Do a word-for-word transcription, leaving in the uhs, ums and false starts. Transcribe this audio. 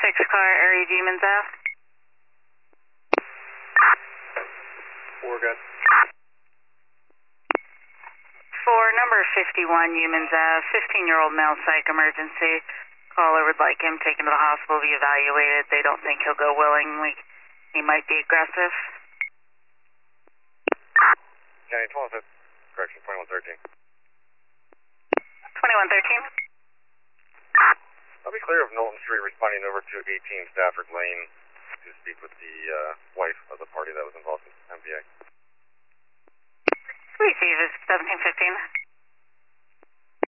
six car, area Demons Ave. Four good. For number fifty-one, Humans Ave, fifteen-year-old male psych emergency. Caller would like him taken to the hospital to be evaluated. They don't think he'll go willingly. He might be aggressive. County twenty-fifth, correction, twenty-one thirteen. twenty-one thirteen. I'll be clear of Knowlton Street, responding over to eighteen Stafford Lane to speak with the uh, wife of the party that was involved in M V A. Receive is seventeen fifteen.